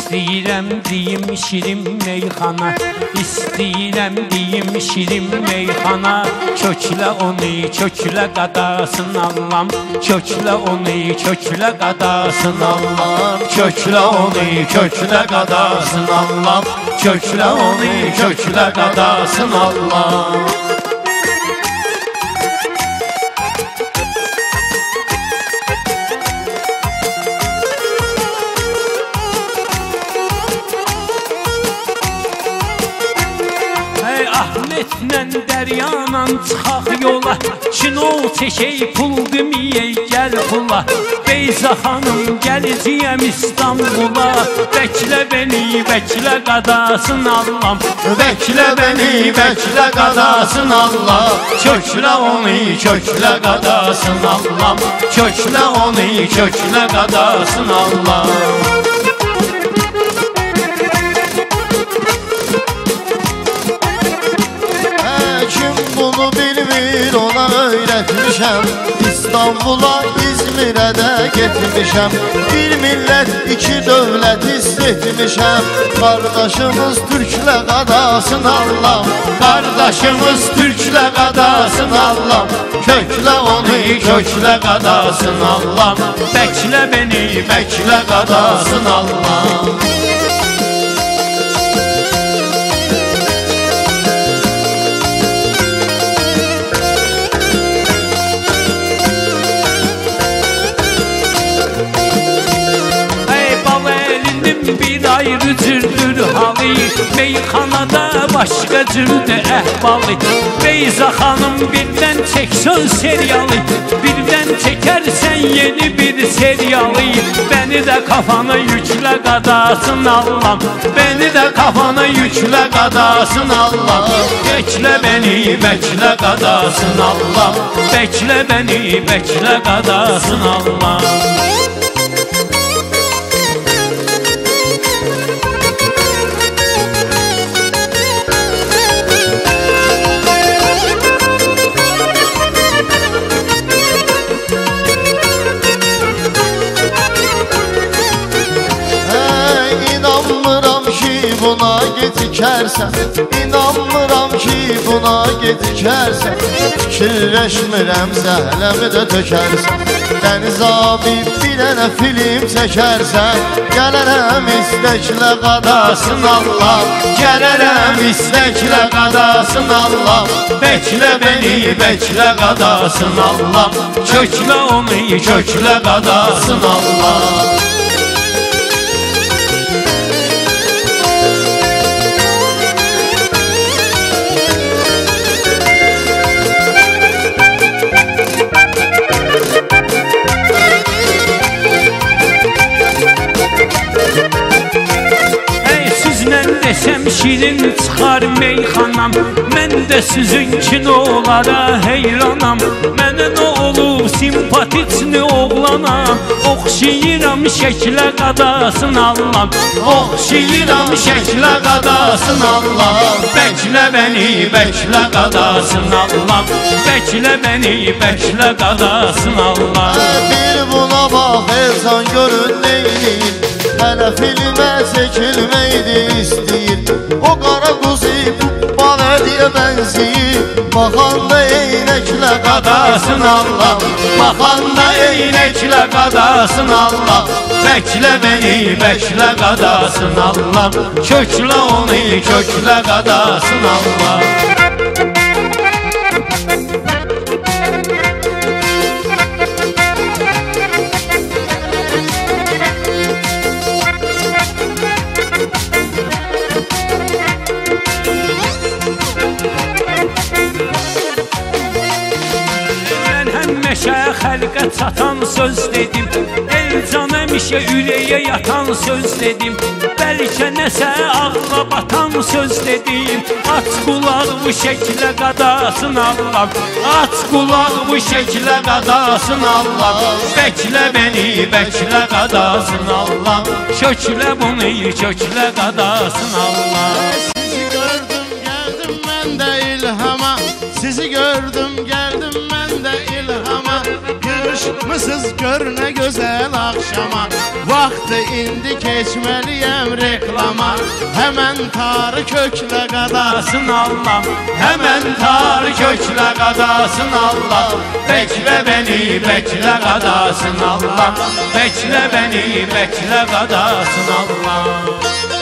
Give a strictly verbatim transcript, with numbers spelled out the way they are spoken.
İstəyirəm deyim şirin meyxana, İstəyirəm deyim şirin meyxana. Köklə onu, köklə qadasın Allahım, köklə onu, köklə qadasın Allahım, köklə onu, köklə qadasın Allahım, köklə onu, köklə qadasın Allahım. Ahmetlə dəryanan çıxaq yola, kino çəkək pul deməyək gəl pula. Beyza xanım gələcəyəm İstanbula, bəklə beni, bəklə qadasın Allahım, bəklə beni, bəklə qadasın Allah. Köklə onu, köklə qadasın Allahım, köklə onu, köklə qadasın Allah. Bunu bilmir ona öyrətmişəm, İstanbula, İzmirə də getmişəm. Bir millət, iki dövlət hissetmişəm. Qardaşımız türklə qadasın Allah, qardaşımız türklə qadasın Allah. Köklə onu, köklə qadasın Allah, bəklə beni, bəklə qadasın Allah. Ayrı cürdür halı, meyxanada başqa cürdür əhvalı. Beyza xanım birdən çəksən serialı, birdən çəkərsən yeni bir serialı. Beni də kafana yüklə qadasın Allahım, beni də kafana yüklə qadasın Allah. Bəklə beni, bəklə qadasın Allah, bəklə beni, bəklə qadasın Allah. Buna gecikərsən, inanmıram ki buna gecikərsən. Fikirləşmirəm zəhləmi də tökərsən. Dəniz abi bir dənə film çəkərsən. Gələrəm istəklə qadasın Allah, gələrəm istəklə qadasın Allah. Bəklə beni, bəklə qadasın Allah, köklə onu, köklə qadasın Allah. Desəm şirin çıxar meyxanam, mən də sizin kinolara heyranam. Mənə nə olub simpatikni oğlanam, oxşayıram şəklə qadasın Allah, oxşayıram şəklə qadasın Allah. Bəklə beni, bəklə qadasın Allah, bəklə beni, bəklə qadasın Allah. Bir buna bax Elsan görün neydir, hələ filmə çəkilməkdi istəyir. O qara quzi bu balediyə bənziyir. Baxanda eynəklə qadasın Allah, baxanda eynəklə qadasın Allah. Bəklə beni, bəklə qadasın Allah, köklə onu, köklə qadasın Allah. Xəlqə çatan söz dedim, Elcan həmişə ürəyə yatan söz dedim. Bəlkə nəsə ağla batan söz dedim. Aç qulaq bu şəklə qadasın Allah, aç qulaq bu şəklə qadasın Allah. Bəklə beni, bəklə qadasın Allah, köklə bunu, köklə qadasın Allah. Sizi gördüm gəldim mən də ilhama, sizi gördüm gəldim mən də ilhama. Yığışmışsız gör nə gözəl axşama. vaxtı indi keçməliyəm reklama. Həmən tarı köklə qadasın Allah, Hemen tar kökle kadasın Allah. Bekle beni bekle kadasın Allah. Bekle beni bekle kadasın Allah.